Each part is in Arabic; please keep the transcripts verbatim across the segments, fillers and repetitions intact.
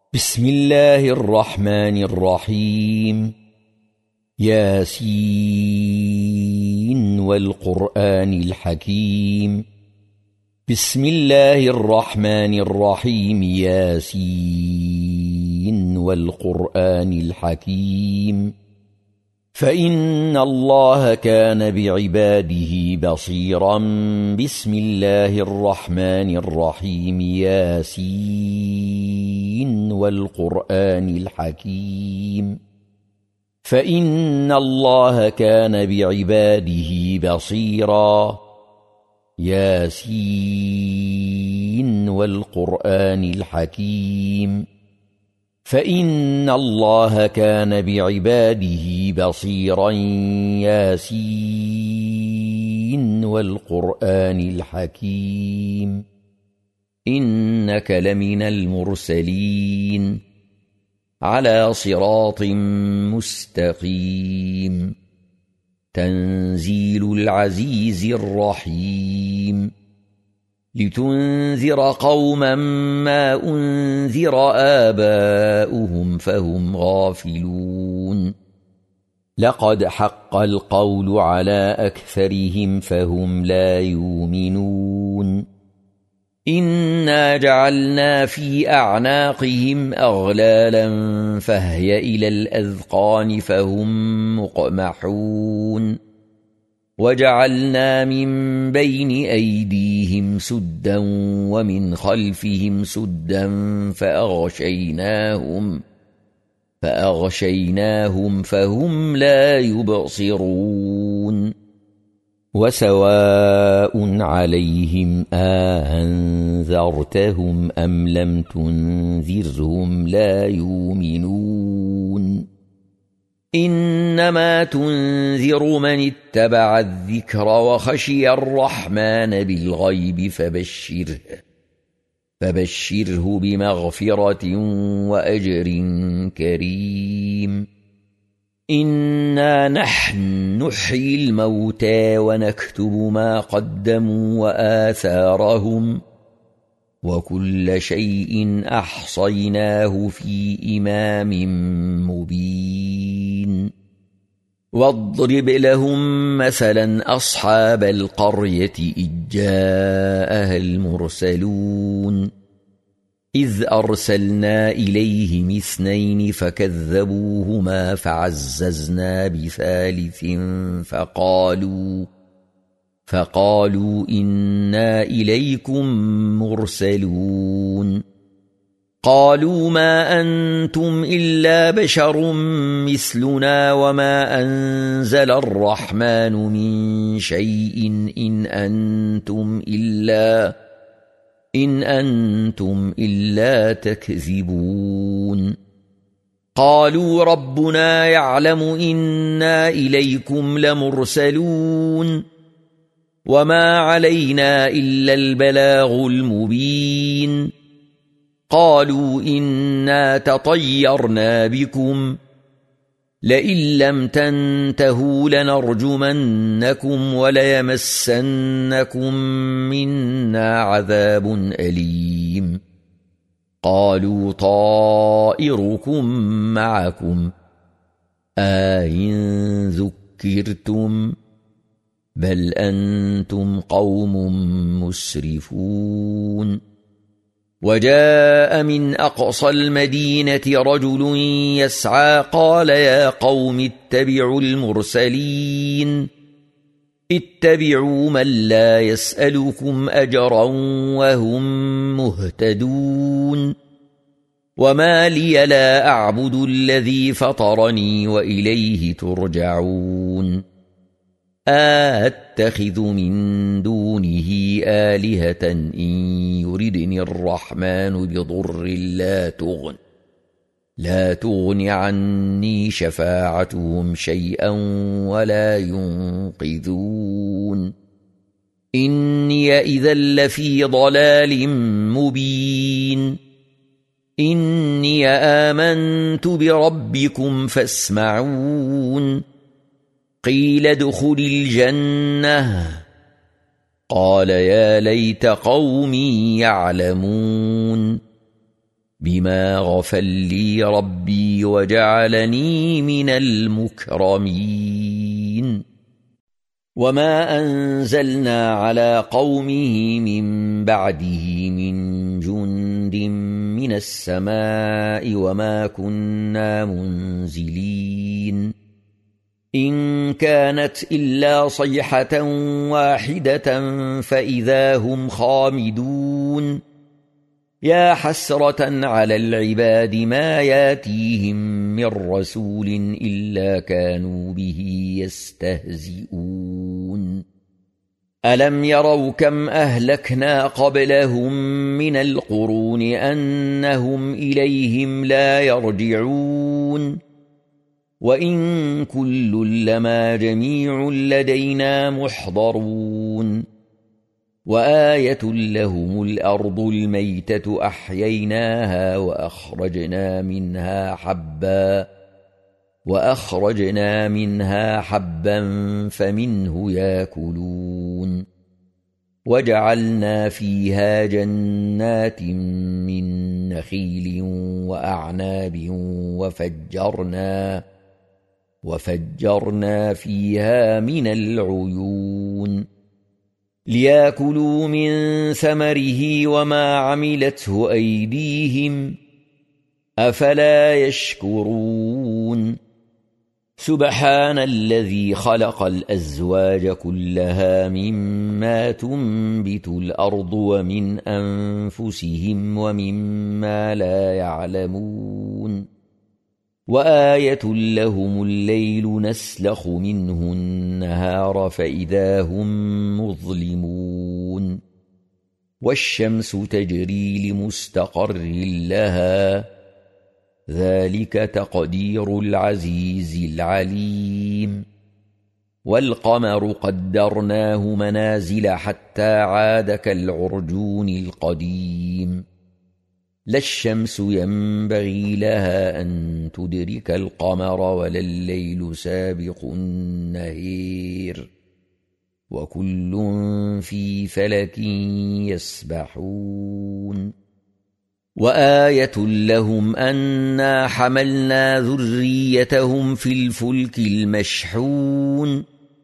بسم الله الرحمن الرحيم. ياسين والقرآن الحكيم. بسم الله الرحمن الرحيم. ياسين والقرآن الحكيم. فإن الله كان بعباده بصيرا. بسم الله الرحمن الرحيم. ياسين والقرآن الحكيم. فإن الله كان بعباده بصيرا. ياسين والقرآن الحكيم. فإن الله كان بعباده بصيرا. ياسين والقرآن الحكيم. إنك لمن المرسلين على صراط مستقيم. تنزيل العزيز الرحيم. لتنذر قوما ما أنذر آباؤهم فهم غافلون. لقد حق القول على أكثرهم فهم لا يؤمنون. إنا جعلنا في أعناقهم أغلالا فهي إلى الأذقان فهم مقمحون. وجعلنا من بين أيديهم سدا ومن خلفهم سدا فأغشيناهم فأغشيناهم فهم لا يبصرون. وسواء عليهم أنذرتهم أم لم تنذرهم لا يؤمنون. إنما تنذر من اتبع الذكر وخشي الرحمن بالغيب فبشره فبشره بمغفرة وأجر كريم. إنا نحن نحيي الموتى ونكتب ما قدموا وآثارهم وكل شيء أحصيناه في إمام مبين. واضرب لهم مثلا أصحاب القرية إذ جاءها المرسلون إذ أرسلنا إليهم اثنين فكذبوهما فعززنا بثالث فقالوا فقالوا إنا إليكم مرسلون. قالوا ما أنتم إلا بشر مثلنا وما أنزل الرحمن من شيء إن أنتم إلا إن أنتم إلا تكذبون. قالوا ربنا يعلم إنا إليكم لمرسلون وما علينا إلا البلاغ المبين. قالوا إنا تطيرنا بكم لئن لم تنتهوا لنرجمنكم وليمسنكم منا عذاب أليم. قالوا طائركم معكم أئن ذكرتم بل أنتم قوم مسرفون. وجاء من أقصى المدينة رجل يسعى قال يا قوم اتبعوا المرسلين اتبعوا من لا يسألكم أجرا وهم مهتدون. وما لي لا أعبد الذي فطرني وإليه ترجعون. أَأَتَّخِذُ مِن دُونِهِ آلِهَةً إِن يُرِدْنِ الرَّحْمَنُ بِضُرٍّ لَّا تُغْنِ لَا تُغْنِ عَنِّي شَفَاعَتُهُمْ شَيْئًا وَلَا يُنقِذُونِ. إِنِّي إِذًا لَّفِي ضَلَالٍ مُّبِينٍ. إِنِّي آمَنتُ بِرَبِّكُمْ فَاسْمَعُونِ. قيل ادخل الجنة قال يا ليت قومي يعلمون بما غفر لي ربي وجعلني من المكرمين وما أنزلنا على قومه من بعده من جند من السماء وما كنا منزلين إن كانت إلا صيحة واحدة فإذا هم خامدون يا حسرة على العباد ما ياتيهم من رسول إلا كانوا به يستهزئون ألم يروا كم أهلكنا قبلهم من القرون أنهم إليهم لا يرجعون وإن كل لما جميع لدينا محضرون وآية لهم الأرض الميتة أحييناها وأخرجنا منها حبا وأخرجنا منها حبا فمنه يأكلون وجعلنا فيها جنات من نخيل وأعناب وفجرنا وفجرنا فيها من العيون ليأكلوا من ثمره وما عملته أيديهم أفلا يشكرون سبحان الذي خلق الأزواج كلها مما تنبت الأرض ومن أنفسهم ومما لا يعلمون وآية لهم الليل نسلخ منه النهار فإذا هم مظلمون والشمس تجري لمستقر لها ذلك تقدير العزيز العليم والقمر قدرناه منازل حتى عاد كالعرجون القديم لا الشمس ينبغي لها أن تدرك القمر ولا الليل سابق النهير وكل في فلك يسبحون وآية لهم أنا حملنا ذريتهم في الفلك المشحون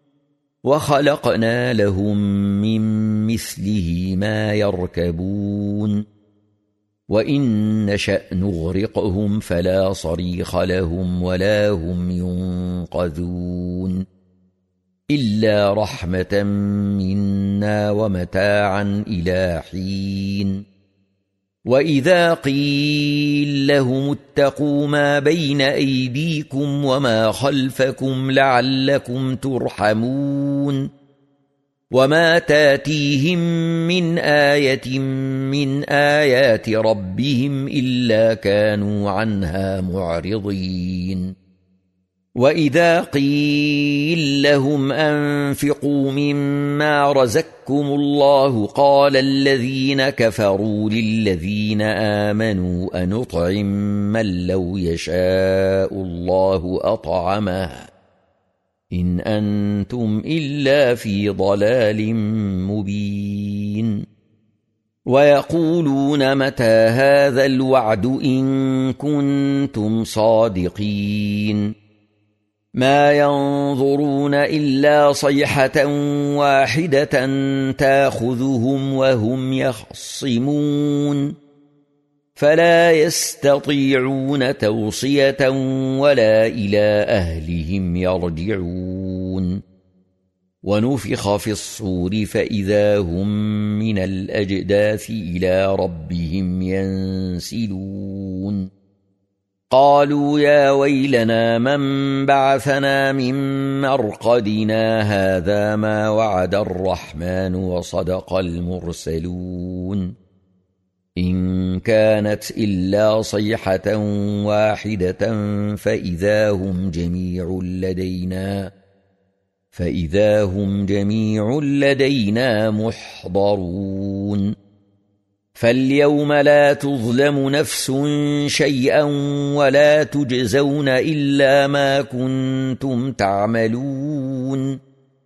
وخلقنا لهم من مثله ما يركبون وإن نشأ نغرقهم فلا صريخ لهم ولا هم ينقذون إلا رحمة منا ومتاعا إلى حين وإذا قيل لهم اتقوا ما بين أيديكم وما خلفكم لعلكم ترحمون وما تاتيهم من آية من آيات ربهم إلا كانوا عنها معرضين وإذا قيل لهم أنفقوا مما رزقكم الله قال الذين كفروا للذين آمنوا أنطعم من لو يشاء الله أطعمه إن أنتم إلا في ضلال مبين ويقولون متى هذا الوعد إن كنتم صادقين ما ينظرون إلا صيحة واحدة تأخذهم وهم يخصمون فلا يستطيعون توصية ولا إلى أهلهم يرجعون ونفخ في الصور فإذا هم من الأجداث إلى ربهم ينسلون قالوا يا ويلنا من بعثنا من مرقدنا هذا ما وعد الرحمن وصدق المرسلون إن كانت إلا صيحة واحدة فإذا هم جميع لدينا فإذا هم جميع لدينا محضرون فاليوم لا تظلم نفس شيئا ولا تجزون إلا ما كنتم تعملون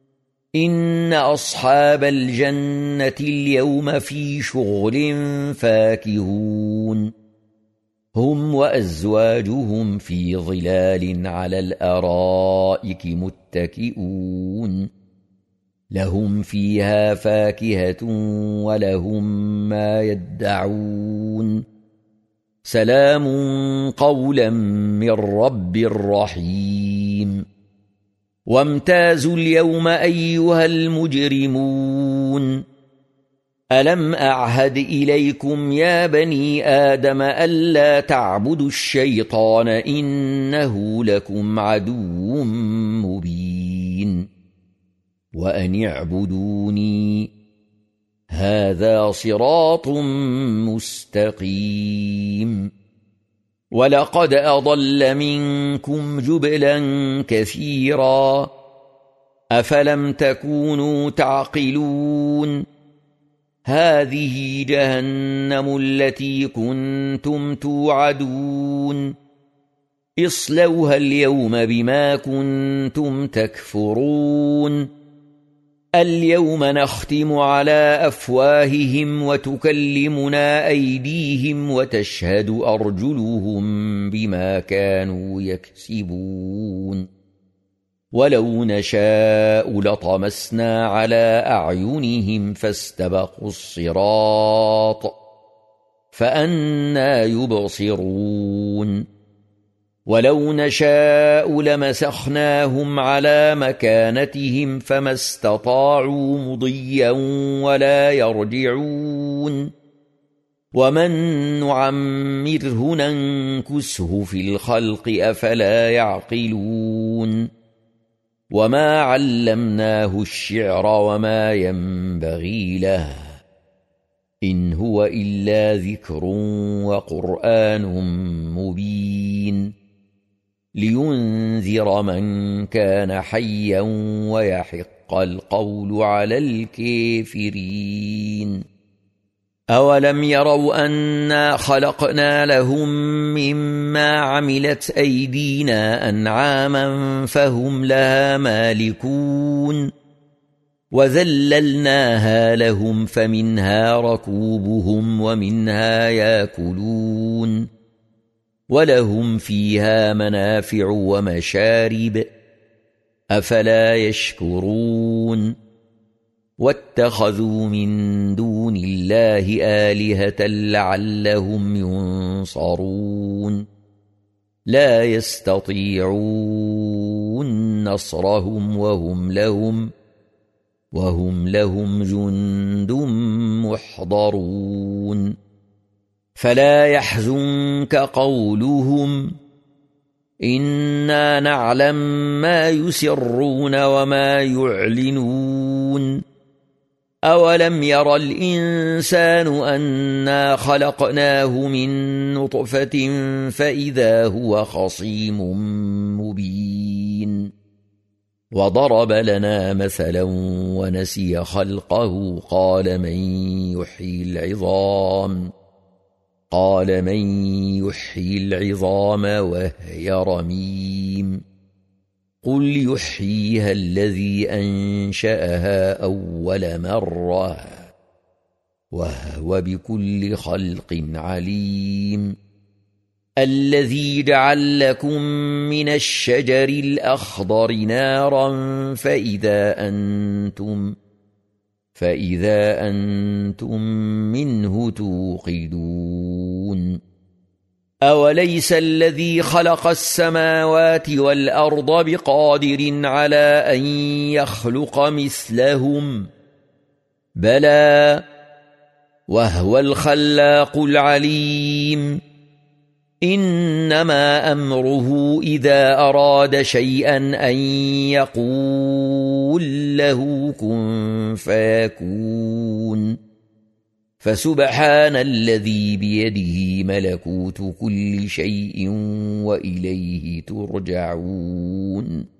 إن أصحاب الجنة اليوم في شغل فاكهون هم وأزواجهم في ظلال على الأرائك متكئون لهم فيها فاكهة ولهم ما يدعون سلام قولا من رب رحيم وامتازوا اليوم أيها المجرمون ألم أعهد إليكم يا بني آدم ألا تعبدوا الشيطان إنه لكم عدو مبين وأن اعبدوني هذا صراط مستقيم ولقد أضل منكم جبلا كثيرا أفلم تكونوا تعقلون هذه جهنم التي كنتم توعدون اصلوها اليوم بما كنتم تكفرون اليوم نختم على أفواههم وتكلمنا أيديهم وتشهد أرجلهم بما كانوا يكسبون ولو نشاء لطمسنا على أعينهم فاستبقوا الصراط فأنى يبصرون ولو نشاء لمسخناهم على مكانتهم فما استطاعوا مضيا ولا يرجعون ومن نعمره ننكسه في الخلق أفلا يعقلون وما علمناه الشعر وما ينبغي له إن هو إلا ذكر وقرآن مبين لينذر من كان حيا ويحق القول على الكافرين أولم يروا أنا خلقنا لهم مما عملت أيدينا أنعاما فهم لها مالكون وذللناها لهم فمنها ركوبهم ومنها ياكلون ولهم فيها منافع ومشارب أفلا يشكرون واتخذوا من دون الله آلهة لعلهم ينصرون لا يستطيعون نصرهم وهم لهم وهم لهم جند محضرون فلا يحزنك قولهم إنا نعلم ما يسرون وما يعلنون أولم ير الإنسان أنا خلقناه من نطفة فإذا هو خصيم مبين وضرب لنا مثلا ونسي خلقه قال من يحيي العظام قال من يحيي العظام وهي رميم قل يحييها الذي أنشأها أول مرة وهو بكل خلق عليم الذي جعل لكم من الشجر الأخضر نارا فإذا أنتم فإذا أنتم منه توقدون أوليس الذي خلق السماوات والأرض بقادر على أن يخلق مثلهم بلى وهو الخلاق العليم إنما أمره إذا أراد شيئا أن يقول له كن فيكون فسبحان الذي بيده ملكوت كل شيء وإليه ترجعون